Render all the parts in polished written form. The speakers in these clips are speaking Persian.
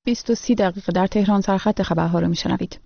20:30 در تهران سرخط خبرها را میشنوید.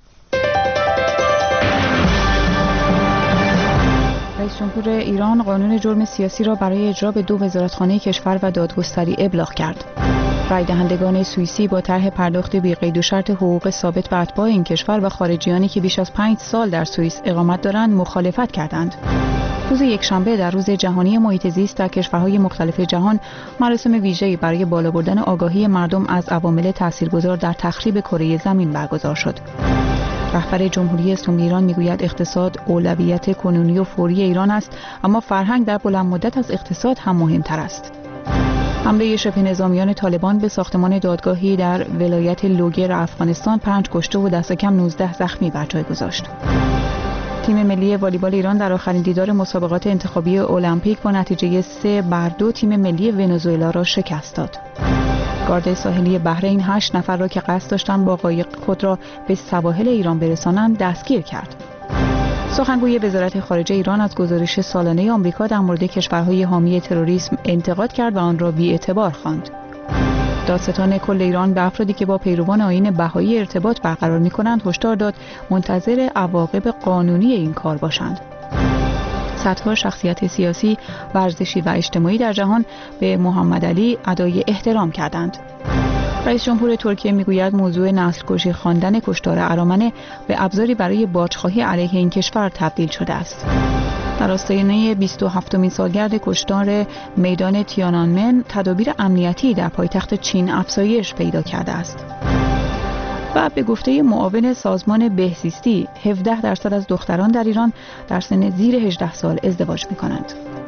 رئیس جمهور ایران قانون جرم سیاسی را برای اجرا به 2 وزارتخانه کشور و دادگستری ابلاغ کرد. رای دهندگان سوئیسی با طرح پرداخت بی قید و شرط حقوق ثابت به اتباع این کشور و خارجیانی که بیش از 5 سال در سوئیس اقامت دارند مخالفت کردند. روز یکشنبه در روز جهانی محیط زیست در کشورهای مختلف جهان مراسم ویژه‌ای برای بالا بردن آگاهی مردم از عوامل تاثیرگذار در تخریب کره زمین برگزار شد. رهبر جمهوری اسلامی ایران میگوید اقتصاد اولویت کنونی و فوری ایران است، اما فرهنگ در بلند مدت از اقتصاد هم مهمتر است. حمله شبه نظامیان طالبان به ساختمان دادگاهی در ولایت لوگر افغانستان 5 کشته و دست کم 19 زخمی بر جای گذاشت. تیم ملی والیبال ایران در آخرین دیدار مسابقات انتخابی المپیک با نتیجه 3-2 تیم ملی ونزوئلا را شکست داد. گارد ساحلی بحرین 8 نفر را که قصد داشتند با قایق خود را به سواحل ایران برسانند دستگیر کرد. سخنگوی وزارت خارجه ایران از گزارش سالانه آمریکا در مورد کشورهای حامی تروریسم انتقاد کرد و آن را بی‌اعتبار خواند. دادستان کل ایران به افرادی که با پیروان آیین بهایی ارتباط برقرار می‌کنند هشدار داد منتظر عواقب قانونی این کار باشند. صدها شخصیت سیاسی، ورزشی و اجتماعی در جهان به محمد علی ادای احترام کردند. رئیس جمهور ترکیه میگوید موضوع نسل‌کشی خواندن کشتار ارامنه به ابزاری برای باج‌خواهی علیه این کشور تبدیل شده است. در آستانه 27مین سالگرد کشتار میدان تیانانمن تدابیر امنیتی در پایتخت چین افزایش پیدا کرده است. و به گفته معاون سازمان بهزیستی 17% از دختران در ایران در سن زیر 18 سال ازدواج می‌کنند.